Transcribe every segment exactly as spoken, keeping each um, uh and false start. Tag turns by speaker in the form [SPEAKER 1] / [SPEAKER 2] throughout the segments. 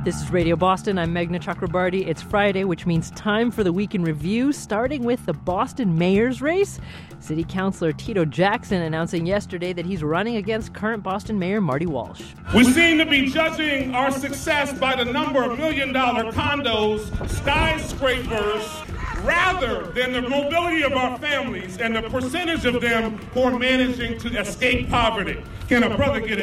[SPEAKER 1] This is Radio Boston. I'm Meghna Chakrabarty. It's Friday, which means time for the Week in Review, starting with the Boston mayor's race. City Councilor Tito Jackson announcing yesterday that he's running against current Boston Mayor Marty Walsh.
[SPEAKER 2] We seem to be judging our success by the number of million-dollar condos, skyscrapers, rather than the mobility of our families and the percentage of them who are managing to escape poverty. Can a brother get an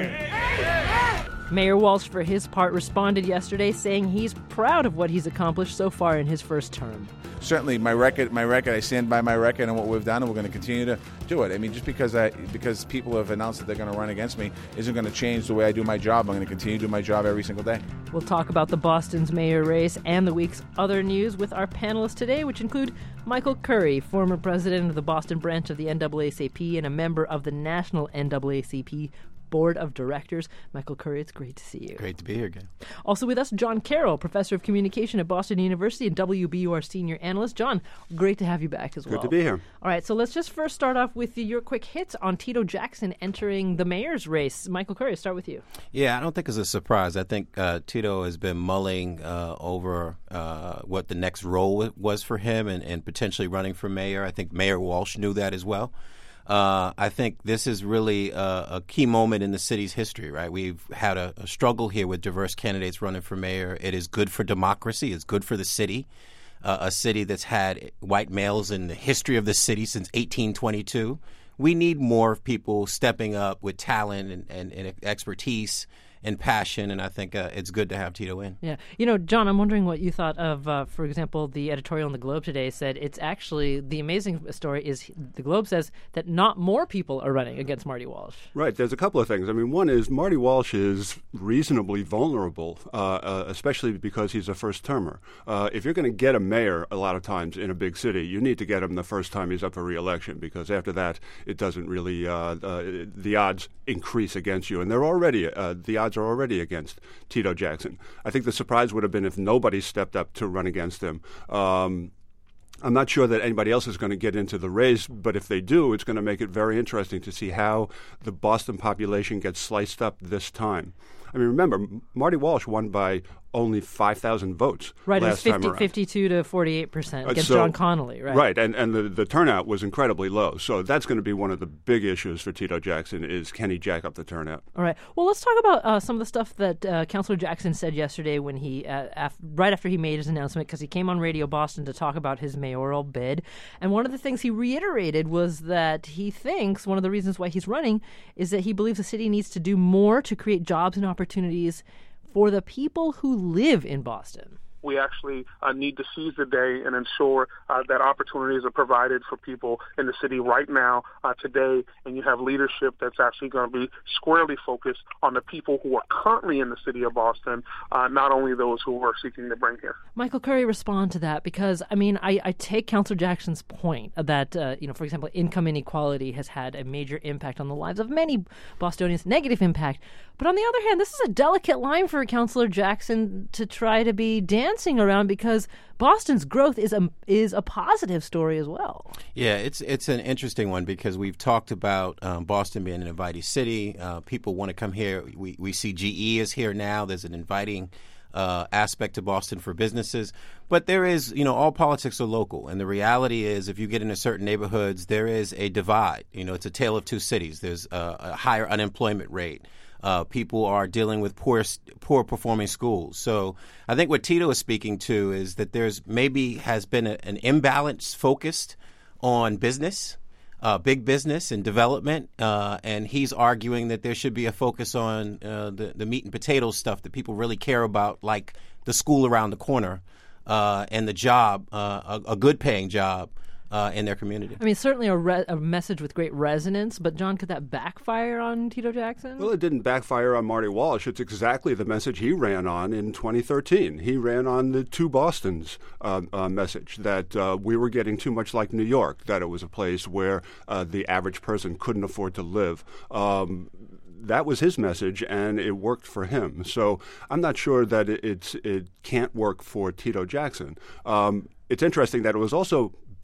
[SPEAKER 2] amen?
[SPEAKER 1] Mayor Walsh, for his part, responded yesterday saying he's proud of what he's accomplished so far in his first term.
[SPEAKER 3] Certainly, my record, my record, I stand by my record and what we've done, and we're going to continue to do it. I mean, just because I, because people have announced that they're going to run against me isn't going to change the way I do my job. I'm going to continue to do my job every single day.
[SPEAKER 1] We'll talk about the Boston's mayor race and the week's other news with our panelists today, which include Michael Curry, former president of the Boston branch of the N double A C P and a member of the National N double A C P Board of Directors. Michael Curry, it's great to see you.
[SPEAKER 4] Great to be here again.
[SPEAKER 1] Also with us, John Carroll, professor of communication at Boston University and W B U R senior analyst. John, great to have you back as well.
[SPEAKER 5] Good to be here.
[SPEAKER 1] All right, so let's just first start off with your quick hits on Tito Jackson entering the mayor's race. Michael Curry, start with you.
[SPEAKER 4] Yeah, I don't think it's a surprise. I think uh, Tito has been mulling uh, over uh, what the next role was for him and, and potentially running for mayor. I think Mayor Walsh knew that as well. Uh, I think this is really a, a key moment in the city's history, right? We've had a, a struggle here with diverse candidates running for mayor. It is good for democracy. It's good for the city, uh, a city that's had white males in the history of the city since eighteen twenty-two. We need more people stepping up with talent and, and, and expertise and passion, and I think uh, it's good to have Tito in.
[SPEAKER 1] Yeah. You know, John, I'm wondering what you thought of, uh, for example, the editorial in the Globe today said it's actually, the amazing story is the Globe says that not more people are running against Marty Walsh.
[SPEAKER 5] Right. There's a couple of things. I mean, one is Marty Walsh is reasonably vulnerable, uh, uh, especially because he's a first-termer. Uh, if you're going to get a mayor a lot of times in a big city, you need to get him the first time he's up for re-election, because after that, it doesn't really, uh, uh, the odds increase against you. And they're already, uh, the odds are already against Tito Jackson. I think the surprise would have been if nobody stepped up to run against him. Um, I'm not sure that anybody else is going to get into the race, but if they do, it's going to make it very interesting to see how the Boston population gets sliced up this time. I mean, remember, Marty Walsh won by only five thousand votes
[SPEAKER 1] right,
[SPEAKER 5] last
[SPEAKER 1] it was fifty,
[SPEAKER 5] time around.
[SPEAKER 1] fifty-two to forty-eight percent against
[SPEAKER 5] uh, so,
[SPEAKER 1] John Connolly, right?
[SPEAKER 5] Right, and, and the, the turnout was incredibly low. So that's going to be one of the big issues for Tito Jackson is can he jack up the turnout?
[SPEAKER 1] All right. Well, let's talk about uh, some of the stuff that uh, Councilor Jackson said yesterday when he, uh, af- right after he made his announcement, because he came on Radio Boston to talk about his mayoral bid. And one of the things he reiterated was that he thinks one of the reasons why he's running is that he believes the city needs to do more to create jobs and opportunities for the people who live in Boston.
[SPEAKER 6] We actually uh, need to seize the day and ensure uh, that opportunities are provided for people in the city right now, uh, today, and you have leadership that's actually going to be squarely focused on the people who are currently in the city of Boston, uh, not only those who we're seeking to bring here.
[SPEAKER 1] Michael Curry, respond to that, because, I mean, I, I take Councilor Jackson's point that, uh, you know, for example, income inequality has had a major impact on the lives of many Bostonians, negative impact. But on the other hand, this is a delicate line for Councilor Jackson to try to be dancing around, because Boston's growth is a is a positive story as well.
[SPEAKER 4] Yeah, it's it's an interesting one because we've talked about um, Boston being an inviting city. Uh, people want to come here. We we see G E is here now. There's an inviting uh, aspect to Boston for businesses. But there is, you know, all politics are local. And the reality is if you get into certain neighborhoods, there is a divide. You know, it's a tale of two cities. There's a, a higher unemployment rate. Uh, people are dealing with poor, poor performing schools. So I think what Tito is speaking to is that there's maybe has been a, an imbalance focused on business, uh, big business and development. Uh, and he's arguing that there should be a focus on uh, the, the meat and potatoes stuff that people really care about, like the school around the corner uh, and the job, uh, a, a good paying job. Uh, in their community.
[SPEAKER 1] I mean, certainly a, re- a message with great resonance, but John, could that backfire on Tito Jackson?
[SPEAKER 5] Well, it didn't backfire on Marty Walsh. It's exactly the message he ran on in twenty thirteen. He ran on the two Bostons uh, uh, message that uh, we were getting too much like New York, that it was a place where uh, the average person couldn't afford to live. Um, That was his message, and it worked for him. So I'm not sure that it, it's, it can't work for Tito Jackson. Um, it's interesting that it was also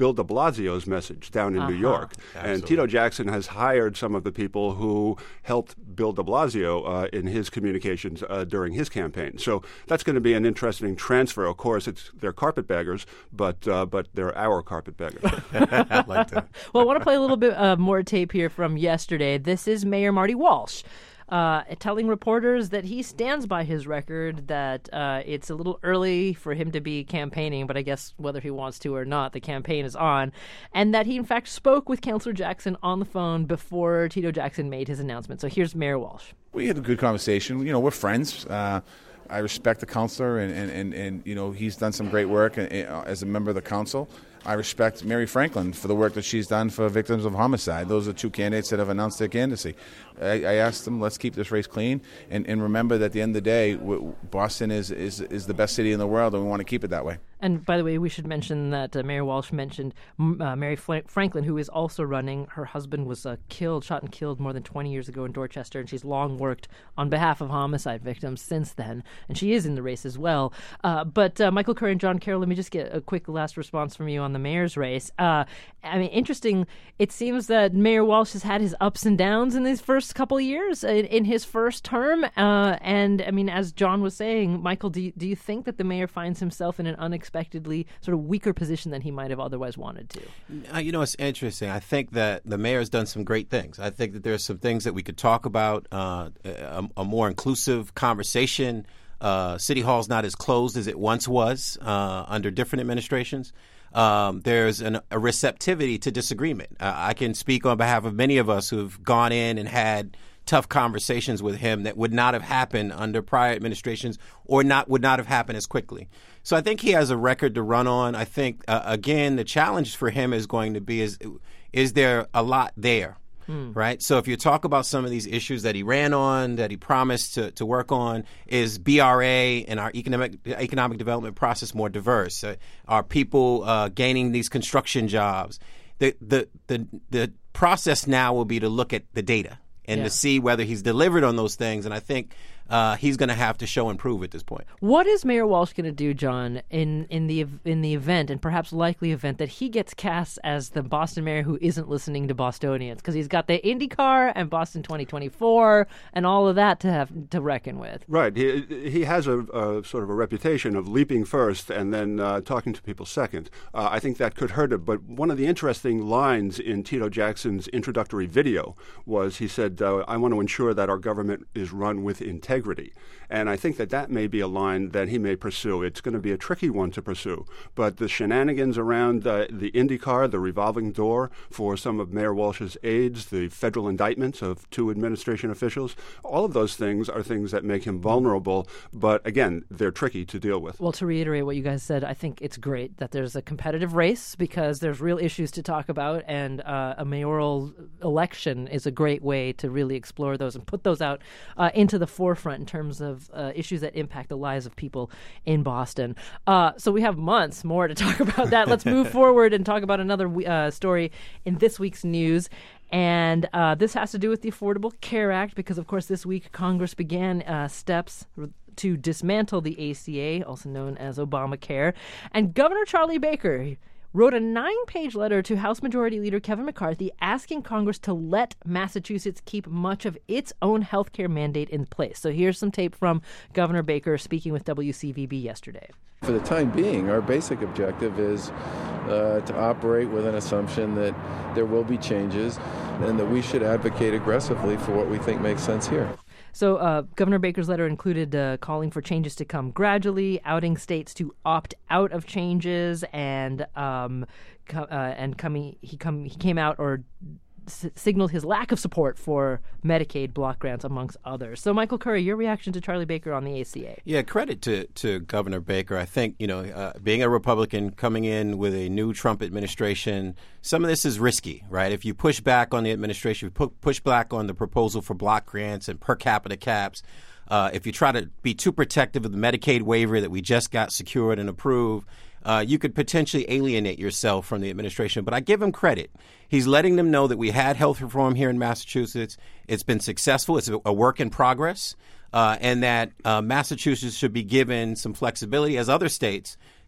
[SPEAKER 5] Bill de Blasio's message down in
[SPEAKER 1] uh-huh.
[SPEAKER 5] New York.
[SPEAKER 4] Absolutely.
[SPEAKER 5] And Tito Jackson has hired some of the people who helped Bill de Blasio uh, in his communications uh, during his campaign. So that's going to be an interesting transfer. Of course, it's they're carpetbaggers, but uh, but they're our carpetbaggers.
[SPEAKER 4] I like that.
[SPEAKER 1] Well, I want to play a little bit uh, more tape here from yesterday. This is Mayor Marty Walsh. Uh, telling reporters that he stands by his record, that uh, it's a little early for him to be campaigning, but I guess whether he wants to or not, the campaign is on, and that he in fact spoke with Councilor Jackson on the phone before Tito Jackson made his announcement. So here's Mayor Walsh.
[SPEAKER 3] We had a good conversation. You know, we're friends. Uh, I respect the councilor, and, and, and, and, you know, he's done some great work as a member of the council. I respect Mary Franklin for the work that she's done for victims of homicide. Those are two candidates that have announced their candidacy. I, I asked them, let's keep this race clean, and, and remember that at the end of the day, w- Boston is, is, is the best city in the world, and we want to keep it that way.
[SPEAKER 1] And by the way, we should mention that uh, Mayor Walsh mentioned uh, Mary Fl- Franklin, who is also running. Her husband was uh, killed, shot and killed more than twenty years ago in Dorchester, and she's long worked on behalf of homicide victims since then. And she is in the race as well. Uh, but uh, Michael Curry and John Carroll, let me just get a quick last response from you on the mayor's race. Uh, I mean, interesting. It seems that Mayor Walsh has had his ups and downs in these first couple of years in, in his first term. Uh, and I mean, as John was saying, Michael, do you, do you think that the mayor finds himself in an unexpected Unexpectedly sort of weaker position than he might have otherwise wanted to?
[SPEAKER 4] Uh, you know, it's interesting. I think that the mayor has done some great things. I think that there's some things that we could talk about, uh, a, a more inclusive conversation. Uh, City Hall's not as closed as it once was uh, under different administrations. Um, there's an, a receptivity to disagreement. Uh, I can speak on behalf of many of us who've gone in and had tough conversations with him that would not have happened under prior administrations, or not would not have happened as quickly. So I think he has a record to run on. I think, uh, again, the challenge for him is going to be, is, is there a lot there, hmm. right? So if you talk about some of these issues that he ran on, that he promised to, to work on, is B R A and our economic economic development process more diverse? Uh, are people uh, gaining these construction jobs? The, the, the, the process now will be to look at the data and yeah. to see whether he's delivered on those things. And I think uh, he's going to have to show and prove at this point.
[SPEAKER 1] What is Mayor Walsh going to do, John, in, in the in the event, and perhaps likely event, that he gets cast as the Boston mayor who isn't listening to Bostonians? Because he's got the IndyCar and Boston twenty twenty-four and all of that to have to reckon with.
[SPEAKER 5] Right. He, he has a, a sort of a reputation of leaping first and then uh, talking to people second. Uh, I think that could hurt him. But one of the interesting lines in Tito Jackson's introductory video was he said, uh, I want to ensure that our government is run with integrity. And I think that that may be a line that he may pursue. It's going to be a tricky one to pursue. But the shenanigans around uh, the IndyCar, the revolving door for some of Mayor Walsh's aides, the federal indictments of two administration officials, all of those things are things that make him vulnerable. But again, they're tricky to deal with.
[SPEAKER 1] Well, to reiterate what you guys said, I think it's great that there's a competitive race because there's real issues to talk about, and uh, a mayoral election is a great way to really explore those and put those out uh, into the forefront in terms of uh, issues that impact the lives of people in Boston. Uh, so we have months more to talk about that. Let's move forward and talk about another uh, story in this week's news. And uh, this has to do with the Affordable Care Act because, of course, this week Congress began uh, steps to dismantle the A C A, also known as Obamacare. And Governor Charlie Baker wrote a nine-page letter to House Majority Leader Kevin McCarthy asking Congress to let Massachusetts keep much of its own health care mandate in place. So here's some tape from Governor Baker speaking with W C V B yesterday.
[SPEAKER 7] For the time being, our basic objective is uh, to operate with an assumption that there will be changes and that we should advocate aggressively for what we think makes sense here.
[SPEAKER 1] So uh, Governor Baker's letter included uh, calling for changes to come gradually, outing states to opt out of changes, and um, co- uh, and coming he come he came out or s- signaled his lack of support for Medicaid block grants, amongst others. So, Michael Curry, your reaction to Charlie Baker on the A C A?
[SPEAKER 4] Yeah, credit to, to Governor Baker. I think, you know, uh, being a Republican, coming in with a new Trump administration, some of this is risky, right? If you push back on the administration, if you pu- push back on the proposal for block grants and per capita caps, uh, if you try to be too protective of the Medicaid waiver that we just got secured and approved, Uh, you could potentially alienate yourself from the administration. But I give him credit. He's letting them know that we had health reform here in Massachusetts. It's been successful. It's a, a work in progress. Uh, and that uh, Massachusetts should be given some flexibility, as other states,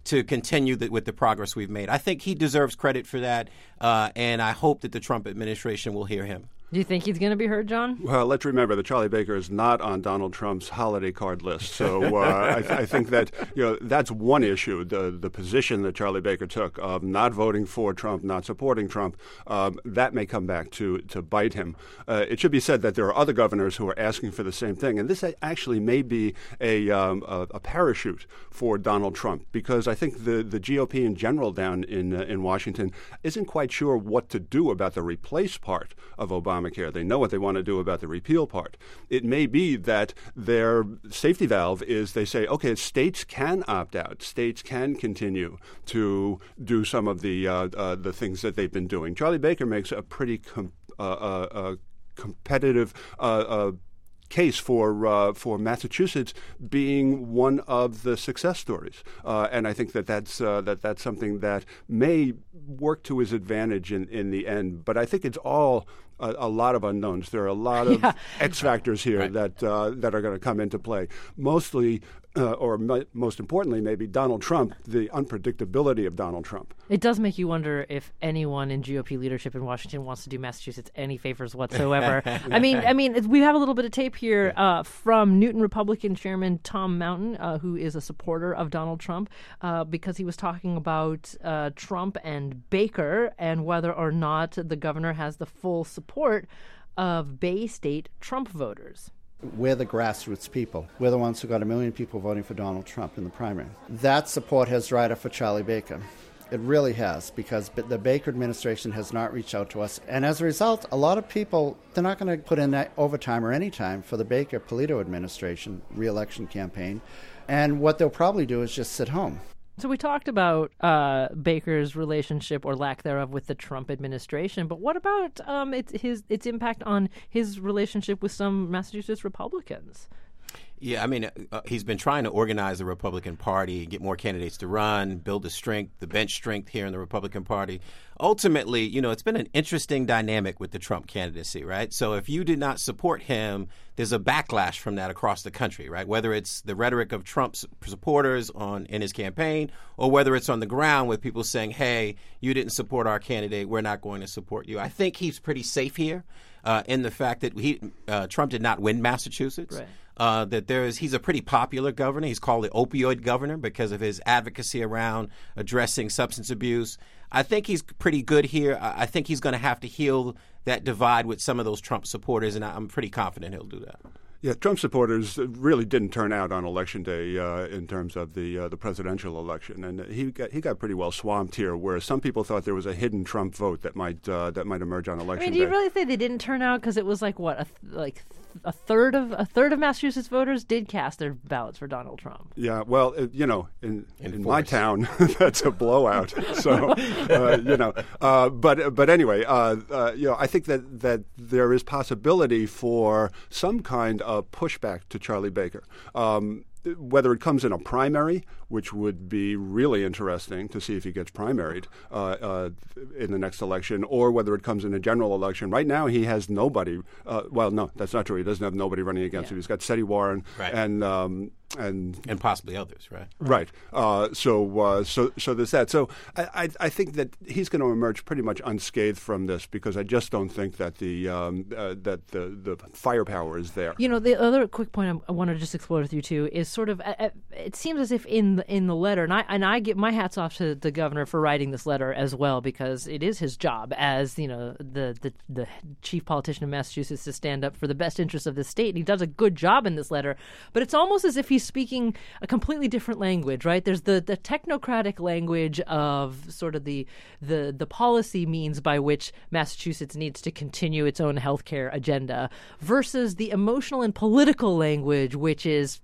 [SPEAKER 4] to continue the, with the progress we've made. I think he deserves credit for that, uh, and I hope that the Trump administration will hear him.
[SPEAKER 1] Do you think he's going to be heard, John?
[SPEAKER 5] Well, let's remember that Charlie Baker is not on Donald Trump's holiday card list. So uh, I, th- I think that you know that's one issue, the the position that Charlie Baker took of not voting for Trump, not supporting Trump. Um, that may come back to, to bite him. Uh, it should be said that there are other governors who are asking for the same thing. And this actually may be a, um, a, a parachute for Donald Trump, because I think the, the G O P in general down in, uh, in Washington isn't quite sure what to do about the replace part of Obama. They know what they want to do about the repeal part. It may be that their safety valve is they say, okay, states can opt out. States can continue to do some of the uh, uh, the things that they've been doing. Charlie Baker makes a pretty com- uh, uh, uh, competitive uh, uh, case for uh, for Massachusetts being one of the success stories, uh, and I think that that's uh, that that's something that may work to his advantage in, in the end. But I think it's all a, a lot of unknowns. There are a lot of yeah. X factors here right. that uh, that are going to come into play. Mostly. Uh, or m- most importantly, maybe Donald Trump, the unpredictability of Donald Trump.
[SPEAKER 1] It does make you wonder if anyone in G O P leadership in Washington wants to do Massachusetts any favors whatsoever. I mean, I mean, we have a little bit of tape here uh, from Newton Republican Chairman Tom Mountain, uh, who is a supporter of Donald Trump, uh, because he was talking about uh, Trump and Baker and whether or not the governor has the full support of Bay State Trump voters.
[SPEAKER 8] We're the grassroots people. We're the ones who got a million people voting for Donald Trump in the primary. That support has dried up for Charlie Baker. It really has, because the Baker administration has not reached out to us. And as a result, a lot of people, they're not going to put in that overtime or any time for the Baker-Polito administration re-election campaign. And what they'll probably do is just sit home.
[SPEAKER 1] So we talked about uh, Baker's relationship or lack thereof with the Trump administration, but what about um, its his its impact on his relationship with some Massachusetts Republicans?
[SPEAKER 4] Yeah, I mean, uh, he's been trying to organize the Republican Party, get more candidates to run, build the strength, the bench strength here in the Republican Party. Ultimately, you know, it's been an interesting dynamic with the Trump candidacy, right? So if you did not support him, there's a backlash from that across the country, right? Whether it's the rhetoric of Trump's supporters on in his campaign, or whether it's on the ground with people saying, hey, you didn't support our candidate, we're not going to support you. I think he's pretty safe here uh, in the fact that he uh, Trump did not win Massachusetts. Right. Uh, that there is, he's a pretty popular governor. He's called the opioid governor because of his advocacy around addressing substance abuse. I think he's pretty good here. I, I think he's going to have to heal that divide with some of those Trump supporters, and I, I'm pretty confident he'll do that.
[SPEAKER 5] Yeah, Trump supporters really didn't turn out on Election Day uh, in terms of the uh, the presidential election, and he got he got pretty well swamped here. Whereas some people thought there was a hidden Trump vote that might uh, that might emerge on Election Day.
[SPEAKER 1] I mean, do you
[SPEAKER 5] Day.
[SPEAKER 1] really think they didn't turn out because it was like what a th- like a third of a third of Massachusetts voters did cast their ballots for Donald Trump?
[SPEAKER 5] Yeah, well, it, you know, in in, in my town, that's a blowout. So uh, you know, uh, but but anyway, uh, uh, you know, I think that that there is possibility for some kind of Uh, pushback to Charlie Baker. Um, whether it comes in a primary, which would be really interesting to see if he gets primaried uh, uh, in the next election, or whether it comes in a general election. Right now, he has nobody. Uh, well, no, that's not true. He doesn't have nobody running against yeah. him. He's got Seti Warren
[SPEAKER 4] right.
[SPEAKER 5] and um, and
[SPEAKER 4] and possibly others, right?
[SPEAKER 5] Right. Uh, so uh, so so there's that. So I, I I think that he's going to emerge pretty much unscathed from this, because I just don't think that the um, uh, that the the firepower is there.
[SPEAKER 1] You know, the other quick point I want to just explore with you too is sort of uh, it seems as if in the, in the letter, and I and I get my hats off to the governor for writing this letter as well, because it is his job as, you know, the the the chief politician of Massachusetts to stand up for the best interests of the state, and he does a good job in this letter. But it's almost as if he's speaking a completely different language, right? There's the, the technocratic language of sort of the the the policy means by which Massachusetts needs to continue its own healthcare agenda, versus the emotional and political language, which is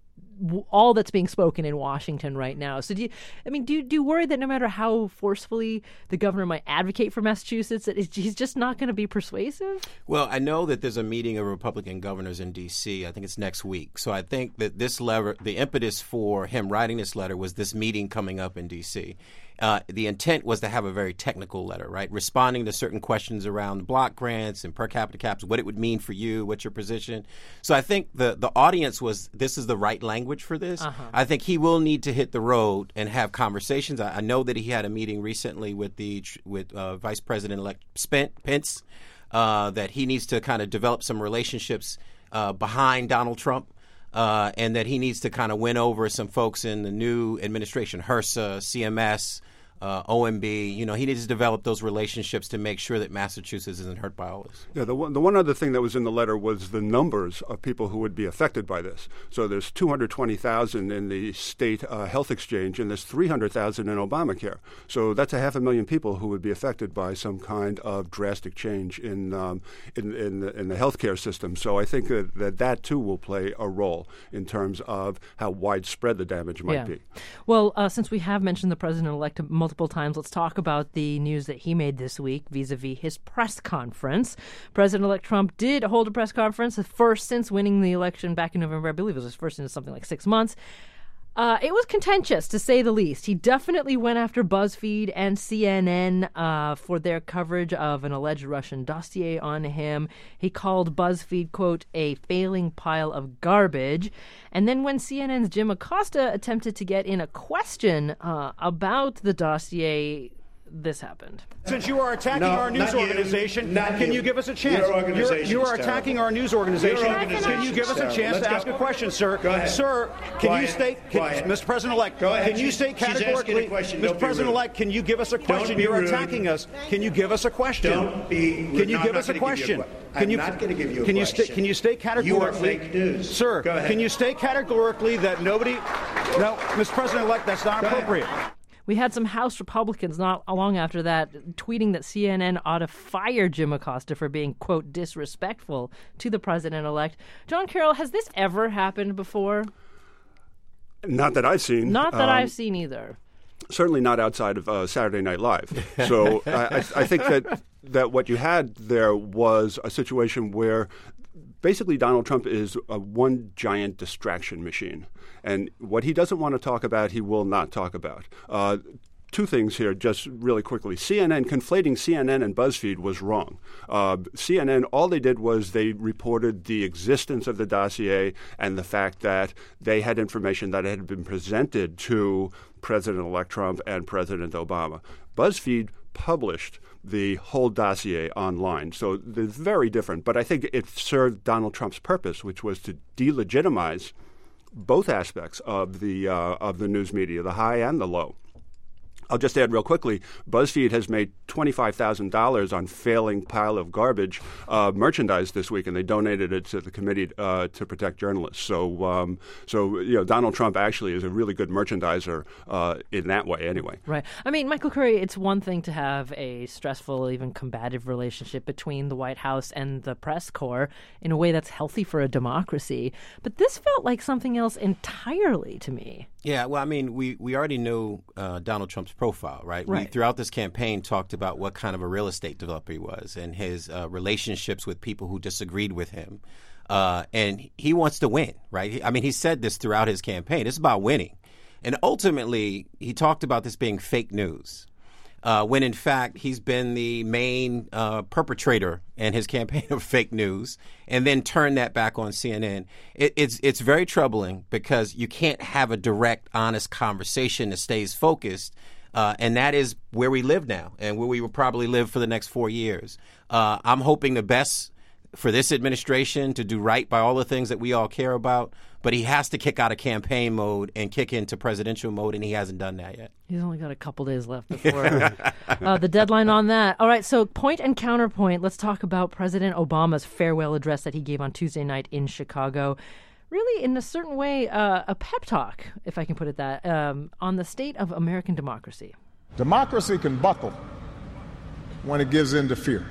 [SPEAKER 1] all that's being spoken in Washington right now. So do you, I mean, do you, do you worry that no matter how forcefully the governor might advocate for Massachusetts, that he's just not going to be persuasive?
[SPEAKER 4] Well, I know that there's a meeting of Republican governors in D C. I think it's next week. So I think that this letter, the impetus for him writing this letter was this meeting coming up in D C. Uh, the intent was to have a very technical letter, right? Responding to certain questions around block grants and per capita caps, what it would mean for you, what's your position. So I think the, the audience was, this is the right language language for this.
[SPEAKER 1] Uh-huh.
[SPEAKER 4] I think he will need to hit the road and have conversations. I, I know that he had a meeting recently with the with uh, Vice President-elect Pence, uh, that he needs to kind of develop some relationships uh, behind Donald Trump. Uh, and that he needs to kind of win over some folks in the new administration, HRSA, C M S, uh, O M B. You know, he needs to develop those relationships to make sure that Massachusetts isn't hurt by all this.
[SPEAKER 5] Yeah, the one, the one other thing that was in the letter was the numbers of people who would be affected by this. So there's two hundred twenty thousand in the state uh, health exchange, and there's three hundred thousand in Obamacare. So that's a half a million people who would be affected by some kind of drastic change in um, in, in, the, in the healthcare system. So I think that, that that too will play a role in terms of how widespread the damage might
[SPEAKER 1] yeah.
[SPEAKER 5] be.
[SPEAKER 1] Well, uh, since we have mentioned the president-elect multiple times, let's talk about the news that he made this week vis-a-vis his press conference. President-elect Trump did hold a press conference, the first since winning the election back in November. I believe it was his first in something like six months. Uh, it was contentious, to say the least. He definitely went after BuzzFeed and C N N uh, for their coverage of an alleged Russian dossier on him. He called BuzzFeed, quote, a failing pile of garbage. And then when C N N's Jim Acosta attempted to get in a question uh, about the dossier, this happened.
[SPEAKER 9] Since you are attacking
[SPEAKER 10] no,
[SPEAKER 9] our news
[SPEAKER 10] not
[SPEAKER 9] organization,
[SPEAKER 10] you, not
[SPEAKER 9] can
[SPEAKER 10] you.
[SPEAKER 9] you give us a chance?
[SPEAKER 10] Your organization
[SPEAKER 9] You're, you are
[SPEAKER 10] is
[SPEAKER 9] attacking
[SPEAKER 10] terrible.
[SPEAKER 9] our news organization.
[SPEAKER 10] Your
[SPEAKER 9] Can you
[SPEAKER 10] organization
[SPEAKER 9] give us a
[SPEAKER 10] is
[SPEAKER 9] chance
[SPEAKER 10] terrible.
[SPEAKER 9] to ask
[SPEAKER 10] Let's
[SPEAKER 9] a
[SPEAKER 10] go.
[SPEAKER 9] question, sir?
[SPEAKER 10] Go ahead.
[SPEAKER 9] Sir, can
[SPEAKER 10] Quiet.
[SPEAKER 9] you state, can,
[SPEAKER 10] Quiet.
[SPEAKER 9] Mister President-elect,
[SPEAKER 10] Go ahead.
[SPEAKER 9] can you
[SPEAKER 10] She's-
[SPEAKER 9] state
[SPEAKER 10] she's asking
[SPEAKER 9] categorically,
[SPEAKER 10] a question.
[SPEAKER 9] Mister
[SPEAKER 10] Don't be rude.
[SPEAKER 9] President-elect, can you give us a question?
[SPEAKER 10] be
[SPEAKER 9] You're
[SPEAKER 10] rude.
[SPEAKER 9] attacking us. Can you give us a question?
[SPEAKER 10] Don't be rude.
[SPEAKER 9] Can you
[SPEAKER 10] No,
[SPEAKER 9] give
[SPEAKER 10] I'm
[SPEAKER 9] us
[SPEAKER 10] not
[SPEAKER 9] a
[SPEAKER 10] gonna give you a
[SPEAKER 9] question?
[SPEAKER 10] que-
[SPEAKER 9] Can
[SPEAKER 10] I'm
[SPEAKER 9] you,
[SPEAKER 10] not gonna give you a
[SPEAKER 9] can you
[SPEAKER 10] question.
[SPEAKER 9] Sta- can you state categorically,
[SPEAKER 10] You are fake news.
[SPEAKER 9] Sir?
[SPEAKER 10] Go ahead.
[SPEAKER 9] Can you state categorically that nobody? No, Mister President-elect, that's not
[SPEAKER 10] Go ahead.
[SPEAKER 9] appropriate.
[SPEAKER 1] We had some House Republicans not long after that tweeting that C N N ought to fire Jim Acosta for being, quote, disrespectful to the president-elect. John Carroll, has this ever happened before?
[SPEAKER 5] Not that I've seen.
[SPEAKER 1] Not that
[SPEAKER 5] Um,
[SPEAKER 1] I've seen either.
[SPEAKER 5] Certainly not outside of uh, Saturday Night Live. So I, I, I think that that what you had there was a situation where basically Donald Trump is a one giant distraction machine. And what he doesn't want to talk about, he will not talk about. Uh, Two things here, just really quickly. C N N, conflating C N N and BuzzFeed was wrong. Uh, C N N, all they did was they reported the existence of the dossier and the fact that they had information that had been presented to President-elect Trump and President Obama. BuzzFeed published the whole dossier online. So they're very different. But I think it served Donald Trump's purpose, which was to delegitimize both aspects of the uh, of the news media, the high and the low. I'll just add real quickly, BuzzFeed has made twenty-five thousand dollars on failing pile of garbage uh, merchandise this week, and they donated it to the Committee uh, to Protect Journalists. So, um, so you know, Donald Trump actually is a really good merchandiser uh, in that way anyway.
[SPEAKER 1] Right. I mean, Michael Curry, it's one thing to have a stressful, even combative relationship between the White House and the press corps in a way that's healthy for a democracy. But this felt like something else entirely to me.
[SPEAKER 4] Yeah, well, I mean, we, we already knew uh, Donald Trump's profile, right?
[SPEAKER 1] Right.
[SPEAKER 4] We, throughout this campaign, talked about what kind of a real estate developer he was and his uh, relationships with people who disagreed with him. Uh, and he wants to win, right? He, I mean, he said this throughout his campaign. It's about winning. And ultimately, he talked about this being fake news. Uh, when in fact he's been the main uh, perpetrator in his campaign of fake news, and then turned that back on C N N. It, it's it's very troubling because you can't have a direct, honest conversation that stays focused, uh, and that is where we live now, and where we will probably live for the next four years. Uh, I'm hoping the best for this administration to do right by all the things that we all care about, but he has to kick out of campaign mode and kick into presidential mode, and he hasn't done that yet.
[SPEAKER 1] He's only got a couple days left before uh, the deadline on that. All right, so point and counterpoint. Let's talk about President Obama's farewell address that he gave on Tuesday night in Chicago. Really, in a certain way, uh, a pep talk, if I can put it that, um, on the state of American democracy.
[SPEAKER 11] Democracy can buckle when it gives in to fear.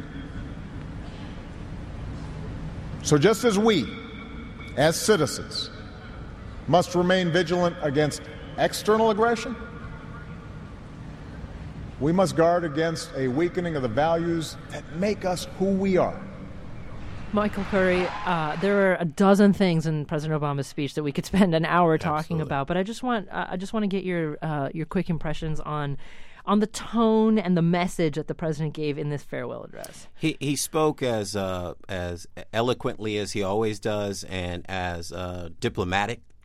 [SPEAKER 11] So just as we, as citizens, must remain vigilant against external aggression, we must guard against a weakening of the values that make us who we are.
[SPEAKER 1] Michael Curry, uh, there are a dozen things in President Obama's speech that we could spend an hour talking
[SPEAKER 4] Absolutely.
[SPEAKER 1] about, but I just want uh, I just want to get your uh, your quick impressions on on the tone and the message that the president gave in this farewell address.
[SPEAKER 4] He he spoke as uh, as eloquently as he always does, and as uh, diplomatic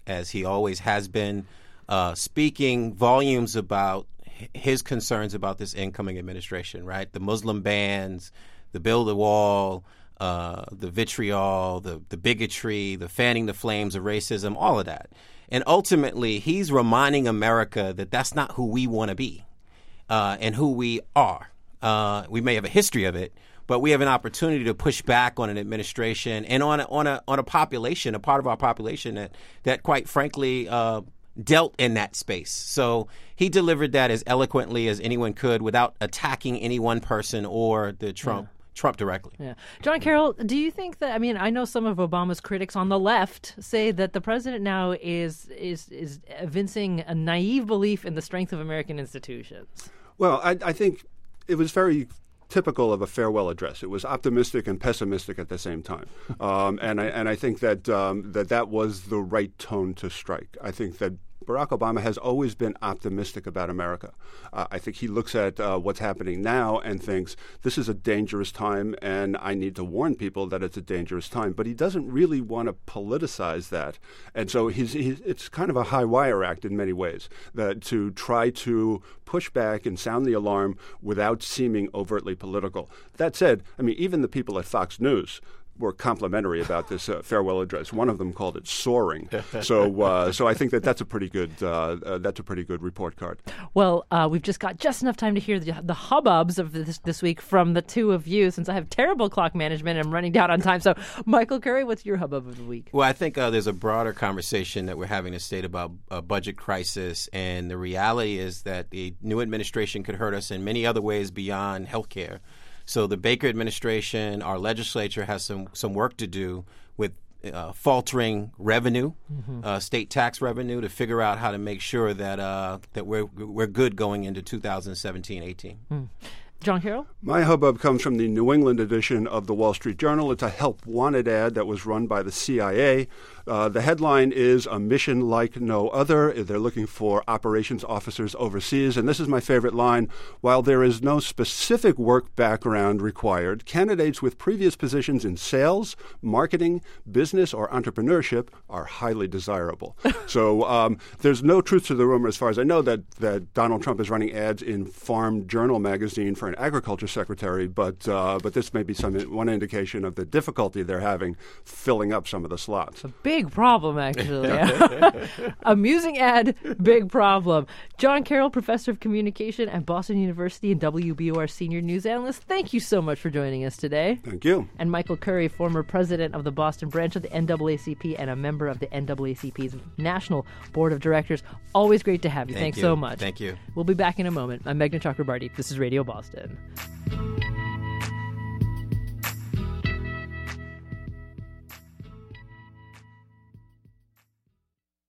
[SPEAKER 4] as he always has been, uh, speaking volumes about his concerns about this incoming administration, right? The Muslim bans, the build the wall, uh, the vitriol, the, the bigotry, the fanning the flames of racism, all of that. And ultimately, he's reminding America that that's not who we want to be uh, and who we are. Uh, we may have a history of it, but we have an opportunity to push back on an administration and on a, on a on a population, a part of our population that that quite frankly uh, dealt in that space. So he delivered that as eloquently as anyone could without attacking any one person or the Trump.
[SPEAKER 1] Yeah.
[SPEAKER 4] Trump directly.
[SPEAKER 1] Yeah. John Carroll, do you think that, I mean, I know some of Obama's critics on the left say that the president now is is is evincing a naive belief in the strength of American institutions.
[SPEAKER 5] Well, I, I think it was very typical of a farewell address. It was optimistic and pessimistic at the same time. Um, and, I, and I think that, um, that that was the right tone to strike. I think that Barack Obama has always been optimistic about America. Uh, I think he looks at uh, what's happening now and thinks this is a dangerous time and I need to warn people that it's a dangerous time. But he doesn't really want to politicize that. And so he's, he's, it's kind of a high wire act in many ways, that to try to push back and sound the alarm without seeming overtly political. That said, I mean, even the people at Fox News were complimentary about this uh, farewell address. One of them called it soaring. So, uh, so I think that that's a pretty good uh, uh, that's a pretty good report card.
[SPEAKER 1] Well, uh, we've just got just enough time to hear the, the hubbubs of this this week from the two of you, since I have terrible clock management and I'm running down on time. So, Michael Curry, what's your hubbub of the week?
[SPEAKER 4] Well, I think uh, there's a broader conversation that we're having in the state about a budget crisis, and the reality is that the new administration could hurt us in many other ways beyond health care. So the Baker administration, our legislature has some, some work to do with uh, faltering revenue, mm-hmm. uh, state tax revenue, to figure out how to make sure that uh, that we're we're good going into two thousand seventeen eighteen.
[SPEAKER 1] Mm. John Carroll?
[SPEAKER 5] My hubbub comes from the New England edition of the Wall Street Journal. It's a help wanted ad that was run by the C I A. Uh, the headline is "A Mission Like No Other." They're looking for operations officers overseas. And this is my favorite line. While there is no specific work background required, candidates with previous positions in sales, marketing, business, or entrepreneurship are highly desirable. so um, there's no truth to the rumor, as far as I know, that, that Donald Trump is running ads in Farm Journal magazine for an agriculture secretary, but uh, but this may be some one indication of the difficulty they're having filling up some of the slots.
[SPEAKER 1] A big problem, actually. Amusing ad, big problem. John Carroll, professor of communication at Boston University and W B O R senior news analyst, thank you so much for joining us today.
[SPEAKER 5] Thank you.
[SPEAKER 1] And Michael Curry, former president of the Boston branch of the N double A C P and a member of the N double A C P's National Board of Directors. Always great to have you.
[SPEAKER 4] Thank
[SPEAKER 1] Thanks
[SPEAKER 4] you.
[SPEAKER 1] so much.
[SPEAKER 4] Thank you.
[SPEAKER 1] We'll be back in a moment. I'm Meghna Chakrabarty. This is Radio Boston.